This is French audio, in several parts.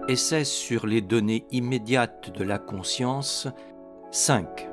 Essai sur les données immédiates de la conscience 5.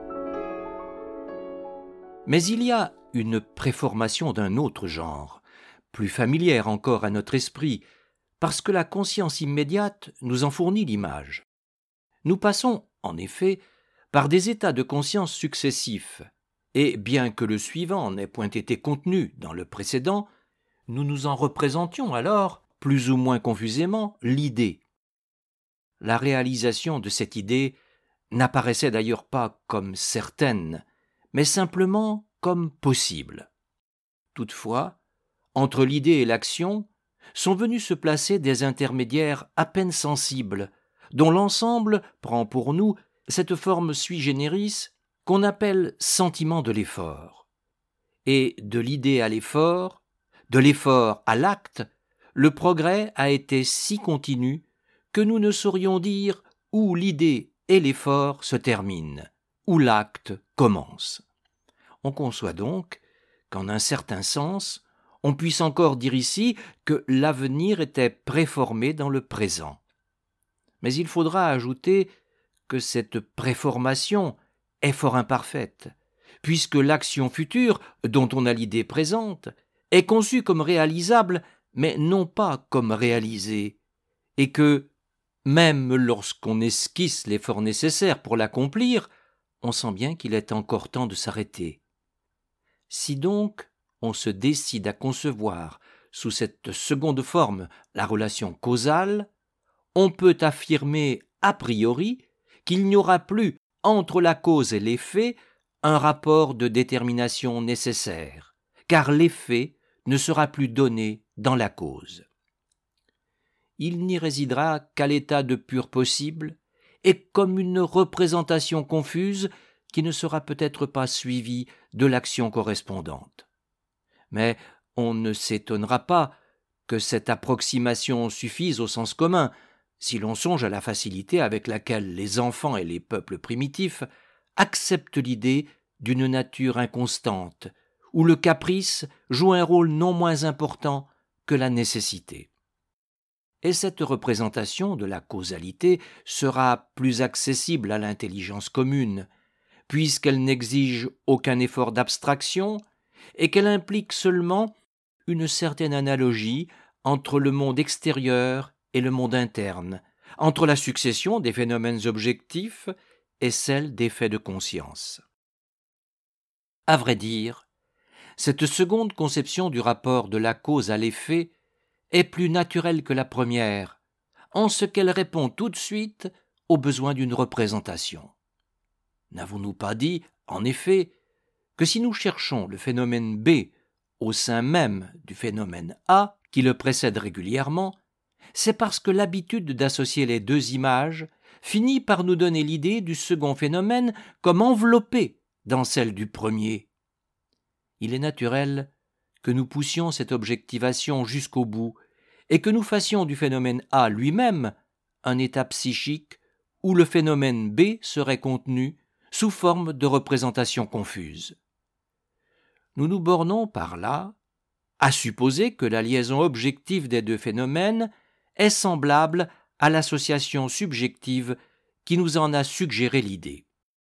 Mais il y a une préformation d'un autre genre, plus familière encore à notre esprit, parce que la conscience immédiate nous en fournit l'image. Nous passons, en effet, par des états de conscience successifs, et bien que le suivant n'ait point été contenu dans le précédent, nous nous en représentions alors, plus ou moins confusément, l'idée. La réalisation de cette idée n'apparaissait d'ailleurs pas comme certaine, mais simplement comme possible. Toutefois, entre l'idée et l'action, sont venus se placer des intermédiaires à peine sensibles, dont l'ensemble prend pour nous cette forme sui generis qu'on appelle sentiment de l'effort. Et de l'idée à l'effort, de l'effort à l'acte, le progrès a été si continu que nous ne saurions dire où l'idée et l'effort se terminent, où l'acte commence. On conçoit donc qu'en un certain sens, on puisse encore dire ici que l'avenir était préformé dans le présent. Mais il faudra ajouter que cette préformation est fort imparfaite, puisque l'action future, dont on a l'idée présente, est conçue comme réalisable, mais non pas comme réalisée, et que, même lorsqu'on esquisse l'effort nécessaire pour l'accomplir, on sent bien qu'il est encore temps de s'arrêter. Si donc on se décide à concevoir sous cette seconde forme la relation causale, on peut affirmer a priori qu'il n'y aura plus entre la cause et l'effet un rapport de détermination nécessaire, car l'effet ne sera plus donné dans la cause. Il n'y résidera qu'à l'état de pur possible et comme une représentation confuse qui ne sera peut-être pas suivie de l'action correspondante. Mais on ne s'étonnera pas que cette approximation suffise au sens commun, si l'on songe à la facilité avec laquelle les enfants et les peuples primitifs acceptent l'idée d'une nature inconstante, où le caprice joue un rôle non moins important que la nécessité. Et cette représentation de la causalité sera plus accessible à l'intelligence commune, puisqu'elle n'exige aucun effort d'abstraction et qu'elle implique seulement une certaine analogie entre le monde extérieur et le monde interne, entre la succession des phénomènes objectifs et celle des faits de conscience. À vrai dire, cette seconde conception du rapport de la cause à l'effet est plus naturelle que la première, en ce qu'elle répond tout de suite aux besoins d'une représentation. N'avons-nous pas dit, en effet, que si nous cherchons le phénomène B au sein même du phénomène A qui le précède régulièrement, c'est parce que l'habitude d'associer les deux images finit par nous donner l'idée du second phénomène comme enveloppé dans celle du premier. Il est naturel que nous poussions cette objectivation jusqu'au bout et que nous fassions du phénomène A lui-même un état psychique où le phénomène B serait contenu sous forme de représentation confuse. Nous nous bornons par là à supposer que la liaison objective des deux phénomènes est semblable à l'association subjective qui nous en a suggéré l'idée.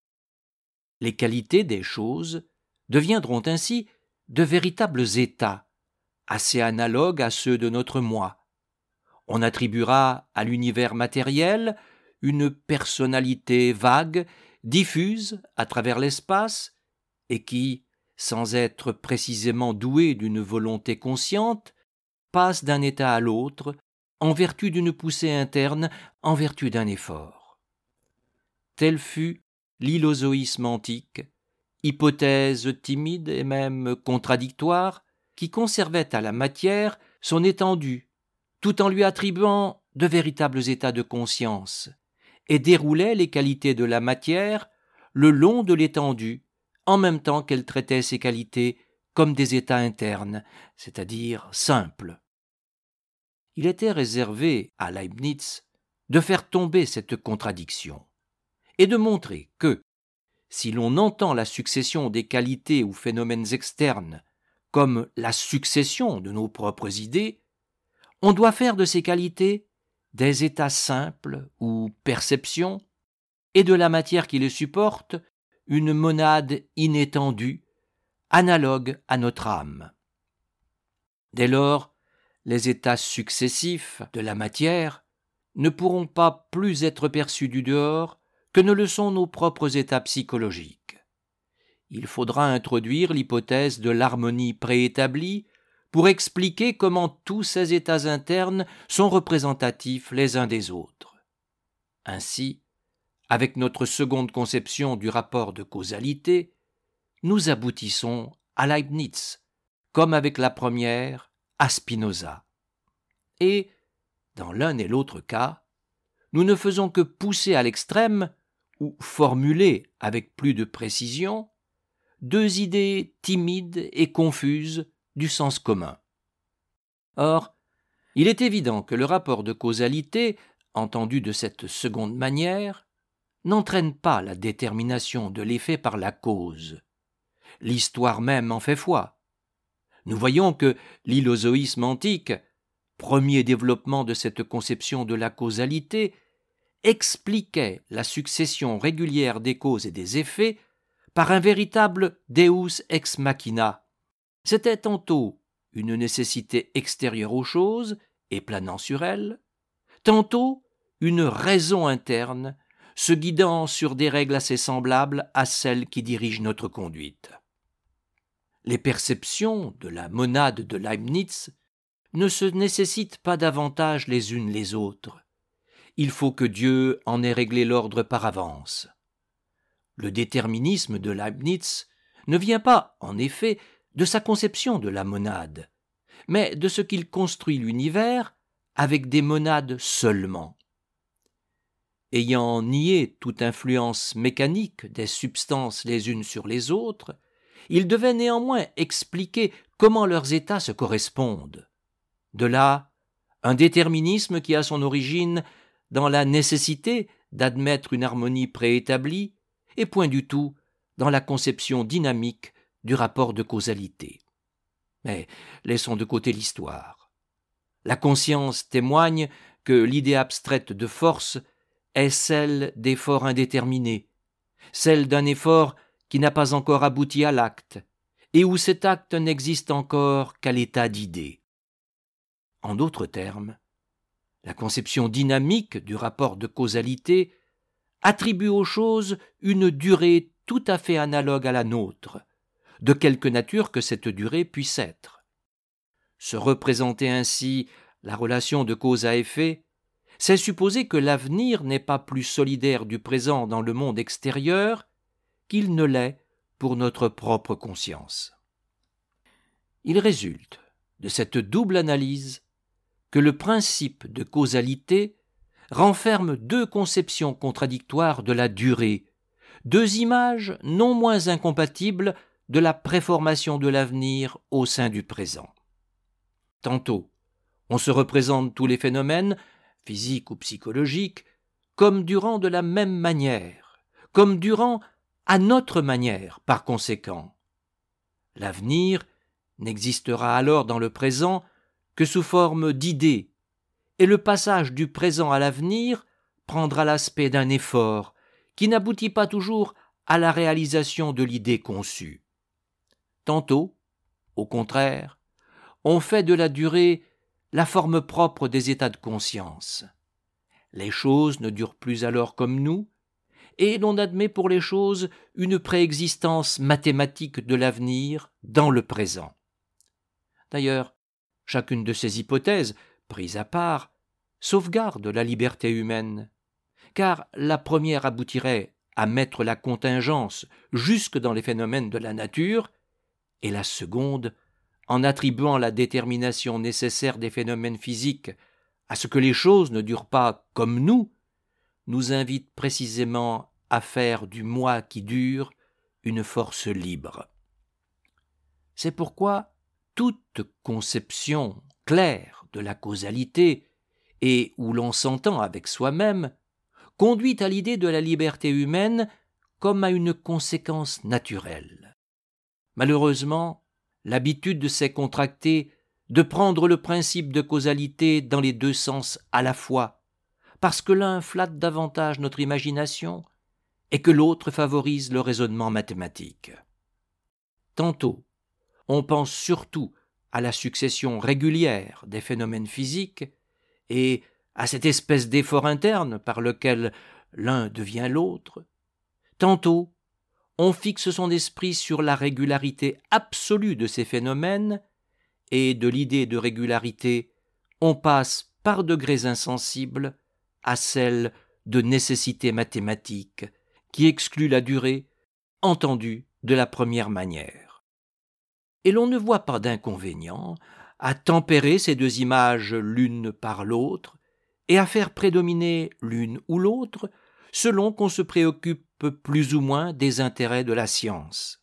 Les qualités des choses deviendront ainsi de véritables états, assez analogues à ceux de notre moi. On attribuera à l'univers matériel une personnalité vague, diffuse à travers l'espace, et qui, sans être précisément douée d'une volonté consciente, passe d'un état à l'autre, en vertu d'une poussée interne, en vertu d'un effort. Tel fut l'hylozoïsme antique, hypothèse timide et même contradictoire, qui conservait à la matière son étendue, tout en lui attribuant de véritables états de conscience, et déroulait les qualités de la matière le long de l'étendue, en même temps qu'elle traitait ces qualités comme des états internes, c'est-à-dire simples. Il était réservé à Leibniz de faire tomber cette contradiction et de montrer que, si l'on entend la succession des qualités ou phénomènes externes comme la succession de nos propres idées, on doit faire de ces qualités des états simples ou perceptions, et de la matière qui les supporte, une monade inétendue, analogue à notre âme. Dès lors, les états successifs de la matière ne pourront pas plus être perçus du dehors que ne le sont nos propres états psychologiques. Il faudra introduire l'hypothèse de l'harmonie préétablie pour expliquer comment tous ces états internes sont représentatifs les uns des autres. Ainsi, avec notre seconde conception du rapport de causalité, nous aboutissons à Leibniz, comme avec la première, à Spinoza. Et, dans l'un et l'autre cas, nous ne faisons que pousser à l'extrême, ou formuler avec plus de précision, deux idées timides et confuses du sens commun. Or, il est évident que le rapport de causalité, entendu de cette seconde manière, n'entraîne pas la détermination de l'effet par la cause. L'histoire même en fait foi. Nous voyons que l'hylozoïsme antique, premier développement de cette conception de la causalité, expliquait la succession régulière des causes et des effets par un véritable Deus ex machina. C'était tantôt une nécessité extérieure aux choses et planant sur elles, tantôt une raison interne se guidant sur des règles assez semblables à celles qui dirigent notre conduite. Les perceptions de la monade de Leibniz ne se nécessitent pas davantage les unes les autres. Il faut que Dieu en ait réglé l'ordre par avance. Le déterminisme de Leibniz ne vient pas, en effet, de sa conception de la monade, mais de ce qu'il construit l'univers avec des monades seulement. Ayant nié toute influence mécanique des substances les unes sur les autres, il devait néanmoins expliquer comment leurs états se correspondent. De là, un déterminisme qui a son origine dans la nécessité d'admettre une harmonie préétablie et point du tout dans la conception dynamique du rapport de causalité. Mais laissons de côté l'histoire. La conscience témoigne que l'idée abstraite de force est celle d'effort indéterminé, celle d'un effort qui n'a pas encore abouti à l'acte, et où cet acte n'existe encore qu'à l'état d'idée. En d'autres termes, la conception dynamique du rapport de causalité attribue aux choses une durée tout à fait analogue à la nôtre, de quelque nature que cette durée puisse être. Se représenter ainsi la relation de cause à effet, c'est supposer que l'avenir n'est pas plus solidaire du présent dans le monde extérieur qu'il ne l'est pour notre propre conscience. Il résulte de cette double analyse que le principe de causalité renferme deux conceptions contradictoires de la durée, deux images non moins incompatibles de la préformation de l'avenir au sein du présent. Tantôt, on se représente tous les phénomènes, physiques ou psychologiques, comme durant de la même manière, comme durant à notre manière, par conséquent. L'avenir n'existera alors dans le présent que sous forme d'idées, et le passage du présent à l'avenir prendra l'aspect d'un effort qui n'aboutit pas toujours à la réalisation de l'idée conçue. Tantôt, au contraire, on fait de la durée la forme propre des états de conscience. Les choses ne durent plus alors comme nous, et l'on admet pour les choses une préexistence mathématique de l'avenir dans le présent. D'ailleurs, chacune de ces hypothèses, prises à part, sauvegarde la liberté humaine, car la première aboutirait à mettre la contingence jusque dans les phénomènes de la nature, et la seconde, en attribuant la détermination nécessaire des phénomènes physiques à ce que les choses ne durent pas comme nous invite précisément à faire du moi qui dure une force libre. C'est pourquoi toute conception claire de la causalité, et où l'on s'entend avec soi-même, conduit à l'idée de la liberté humaine comme à une conséquence naturelle. Malheureusement, l'habitude s'est contractée de prendre le principe de causalité dans les deux sens à la fois, parce que l'un flatte davantage notre imagination et que l'autre favorise le raisonnement mathématique. Tantôt, on pense surtout à la succession régulière des phénomènes physiques et à cette espèce d'effort interne par lequel l'un devient l'autre. Tantôt, on fixe son esprit sur la régularité absolue de ces phénomènes et de l'idée de régularité, on passe par degrés insensibles à celle de nécessité mathématique qui exclut la durée, entendue de la première manière. Et l'on ne voit pas d'inconvénient à tempérer ces deux images l'une par l'autre et à faire prédominer l'une ou l'autre selon qu'on se préoccupe plus ou moins des intérêts de la science.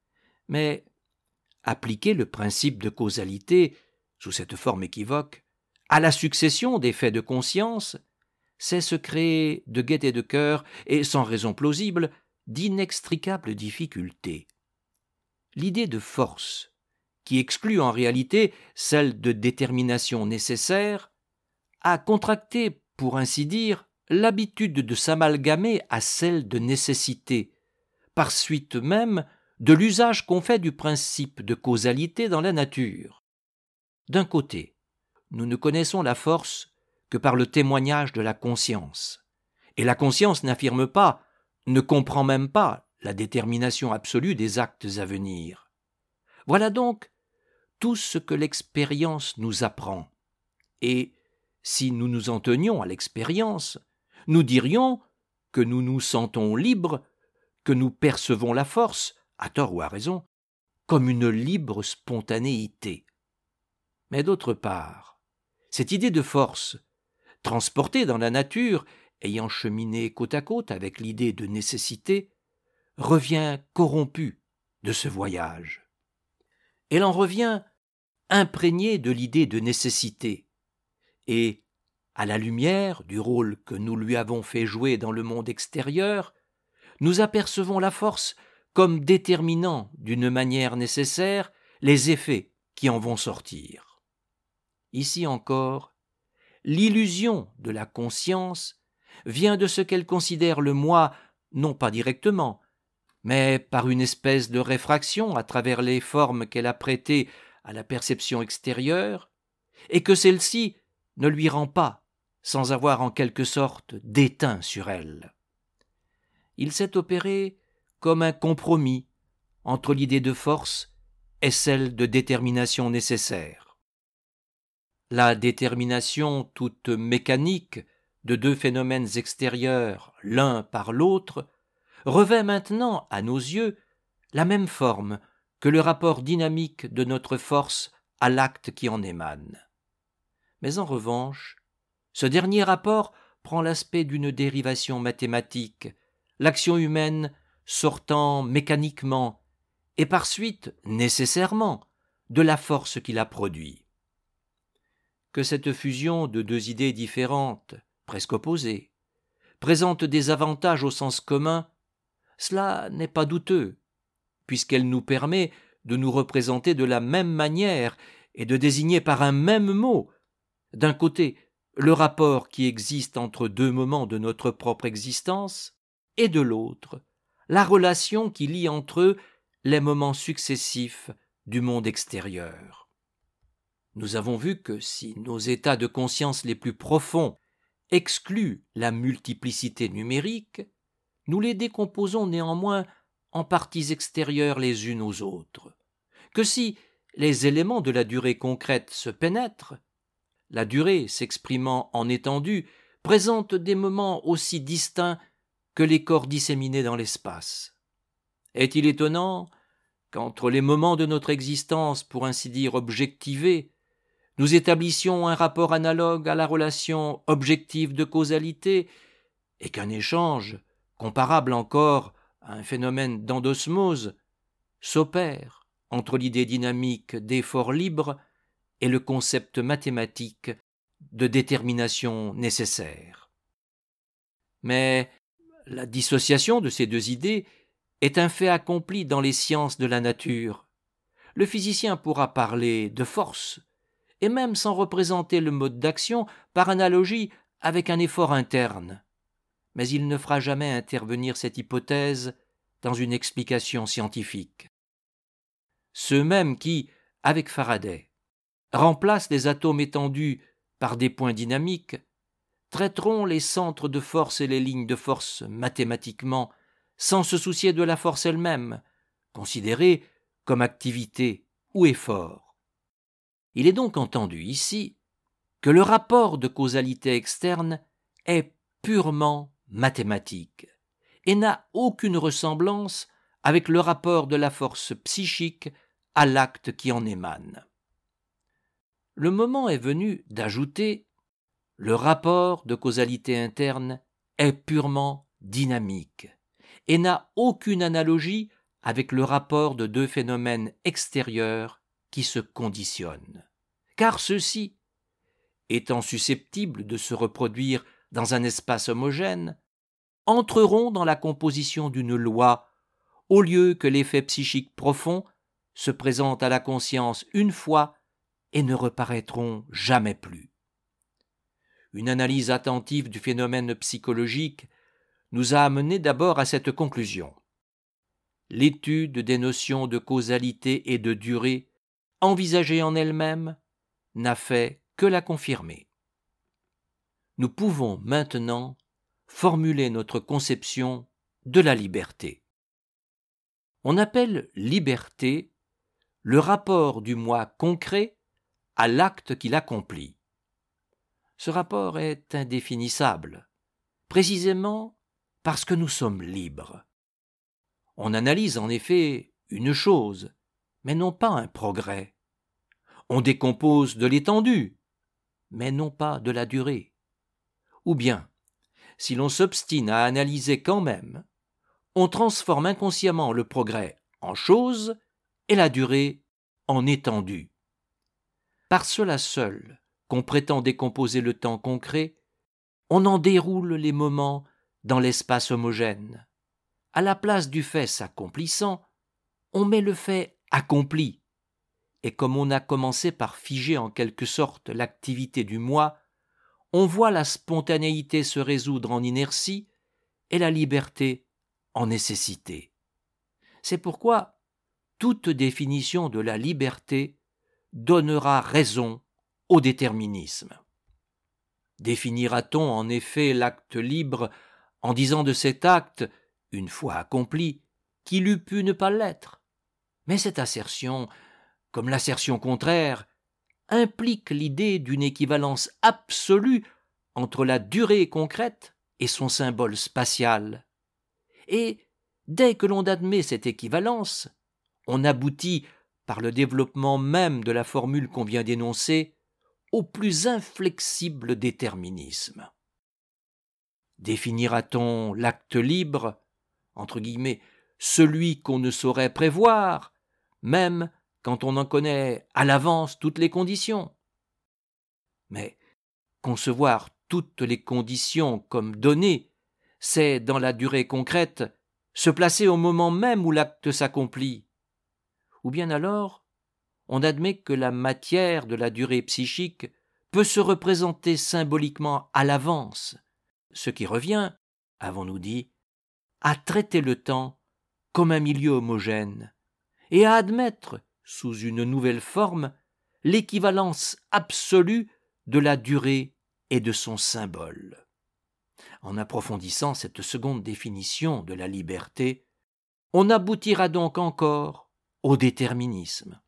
Mais appliquer le principe de causalité, sous cette forme équivoque, à la succession des faits de conscience, c'est se créer de gaieté de cœur et, sans raison plausible, d'inextricables difficultés. L'idée de force, qui exclut en réalité celle de détermination nécessaire, a contracté, pour ainsi dire, l'habitude de s'amalgamer à celle de nécessité, par suite même de l'usage qu'on fait du principe de causalité dans la nature. D'un côté, nous ne connaissons la force que par le témoignage de la conscience, et la conscience n'affirme pas, ne comprend même pas la détermination absolue des actes à venir. Voilà donc tout ce que l'expérience nous apprend, et si nous nous en tenions à l'expérience, nous dirions que nous nous sentons libres, que nous percevons la force, à tort ou à raison, comme une libre spontanéité. Mais d'autre part, cette idée de force, transportée dans la nature, ayant cheminé côte à côte avec l'idée de nécessité, revient corrompue de ce voyage. Elle en revient imprégnée de l'idée de nécessité, et, à la lumière du rôle que nous lui avons fait jouer dans le monde extérieur, nous apercevons la force comme déterminant d'une manière nécessaire les effets qui en vont sortir. Ici encore, l'illusion de la conscience vient de ce qu'elle considère le moi non pas directement, mais par une espèce de réfraction à travers les formes qu'elle a prêtées à la perception extérieure, et que celle-ci ne lui rend pas, sans avoir en quelque sorte déteint sur elle. Il s'est opéré comme un compromis entre l'idée de force et celle de détermination nécessaire. La détermination toute mécanique de deux phénomènes extérieurs l'un par l'autre revêt maintenant, à nos yeux, la même forme que le rapport dynamique de notre force à l'acte qui en émane. Mais en revanche, ce dernier rapport prend l'aspect d'une dérivation mathématique, l'action humaine sortant mécaniquement et par suite nécessairement de la force qui la produit. Que cette fusion de deux idées différentes, presque opposées, présente des avantages au sens commun, cela n'est pas douteux, puisqu'elle nous permet de nous représenter de la même manière et de désigner par un même mot, d'un côté, le rapport qui existe entre deux moments de notre propre existence, et de l'autre, la relation qui lie entre eux les moments successifs du monde extérieur. Nous avons vu que si nos états de conscience les plus profonds excluent la multiplicité numérique, nous les décomposons néanmoins en parties extérieures les unes aux autres, que si les éléments de la durée concrète se pénètrent, la durée s'exprimant en étendue présente des moments aussi distincts que les corps disséminés dans l'espace. Est-il étonnant qu'entre les moments de notre existence, pour ainsi dire objectivés, nous établissions un rapport analogue à la relation objective de causalité, et qu'un échange, comparable encore à un phénomène d'endosmose, s'opère entre l'idée dynamique d'effort libre et le concept mathématique de détermination nécessaire. Mais la dissociation de ces deux idées est un fait accompli dans les sciences de la nature. Le physicien pourra parler de force, et même sans représenter le mode d'action, par analogie avec un effort interne, mais il ne fera jamais intervenir cette hypothèse dans une explication scientifique. Ceux mêmes qui, avec Faraday, remplacent les atomes étendus par des points dynamiques, traiteront les centres de force et les lignes de force mathématiquement, sans se soucier de la force elle-même, considérée comme activité ou effort. Il est donc entendu ici que le rapport de causalité externe est purement mathématique et n'a aucune ressemblance avec le rapport de la force psychique à l'acte qui en émane. Le moment est venu d'ajouter: le rapport de causalité interne est purement dynamique et n'a aucune analogie avec le rapport de deux phénomènes extérieurs qui se conditionnent, car ceux-ci, étant susceptibles de se reproduire dans un espace homogène, entreront dans la composition d'une loi, au lieu que l'effet psychique profond se présente à la conscience une fois et ne reparaîtront jamais plus. Une analyse attentive du phénomène psychologique nous a amené d'abord à cette conclusion. L'étude des notions de causalité et de durée, envisagée en elle-même, n'a fait que la confirmer. Nous pouvons maintenant formuler notre conception de la liberté. On appelle liberté le rapport du moi concret à l'acte qu'il accomplit. Ce rapport est indéfinissable, précisément parce que nous sommes libres. On analyse en effet une chose, mais non pas un progrès. On décompose de l'étendue, mais non pas de la durée. Ou bien, si l'on s'obstine à analyser quand même, on transforme inconsciemment le progrès en chose et la durée en étendue. Par cela seul qu'on prétend décomposer le temps concret, on en déroule les moments dans l'espace homogène. À la place du fait s'accomplissant, on met le fait accompli. Et comme on a commencé par figer en quelque sorte l'activité du moi, on voit la spontanéité se résoudre en inertie et la liberté en nécessité. C'est pourquoi toute définition de la liberté donnera raison au déterminisme. Définira-t-on en effet l'acte libre en disant de cet acte, une fois accompli, qu'il eût pu ne pas l'être? Mais cette assertion, comme l'assertion contraire, implique l'idée d'une équivalence absolue entre la durée concrète et son symbole spatial. Et dès que l'on admet cette équivalence, on aboutit, par le développement même de la formule qu'on vient d'énoncer, au plus inflexible déterminisme. Définira-t-on l'acte libre, entre guillemets, celui qu'on ne saurait prévoir, même quand on en connaît à l'avance toutes les conditions? Mais concevoir toutes les conditions comme données, c'est, dans la durée concrète, se placer au moment même où l'acte s'accomplit. Ou bien alors, on admet que la matière de la durée psychique peut se représenter symboliquement à l'avance, ce qui revient, avons-nous dit, à traiter le temps comme un milieu homogène et à admettre, sous une nouvelle forme, l'équivalence absolue de la durée et de son symbole. En approfondissant cette seconde définition de la liberté, on aboutira donc encore au déterminisme.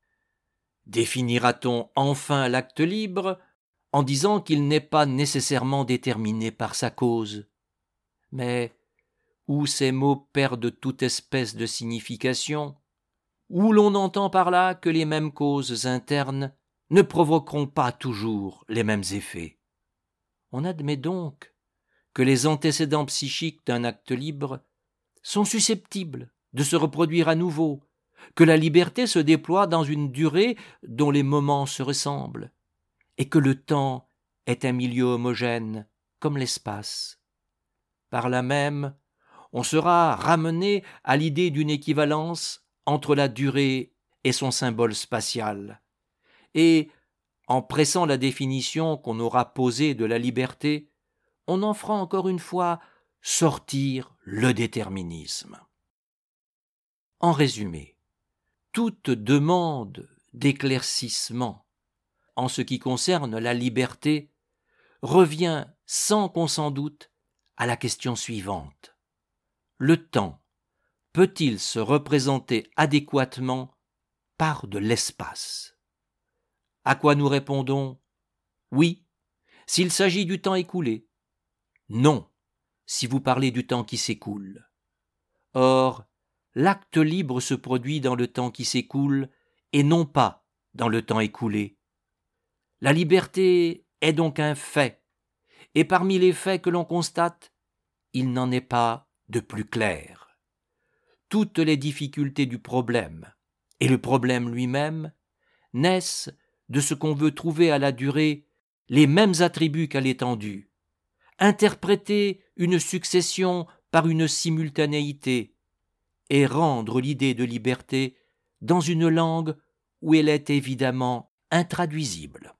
Définira-t-on enfin l'acte libre en disant qu'il n'est pas nécessairement déterminé par sa cause? Mais où ces mots perdent toute espèce de signification, où l'on entend par là que les mêmes causes internes ne provoqueront pas toujours les mêmes effets. On admet donc que les antécédents psychiques d'un acte libre sont susceptibles de se reproduire à nouveau, que la liberté se déploie dans une durée dont les moments se ressemblent, et que le temps est un milieu homogène comme l'espace. Par là même, on sera ramené à l'idée d'une équivalence entre la durée et son symbole spatial. Et, En pressant la définition qu'on aura posée de la liberté, on en fera encore une fois sortir le déterminisme. En résumé, toute demande d'éclaircissement en ce qui concerne la liberté revient sans qu'on s'en doute à la question suivante. Le temps peut-il se représenter adéquatement par de l'espace? À quoi nous répondons oui, s'il s'agit du temps écoulé. Non, si vous parlez du temps qui s'écoule. Or, l'acte libre se produit dans le temps qui s'écoule et non pas dans le temps écoulé. La liberté est donc un fait, et parmi les faits que l'on constate, il n'en est pas de plus clair. Toutes les difficultés du problème, et le problème lui-même, naissent de ce qu'on veut trouver à la durée les mêmes attributs qu'à l'étendue, interpréter une succession par une simultanéité, et rendre l'idée de liberté dans une langue où elle est évidemment intraduisible.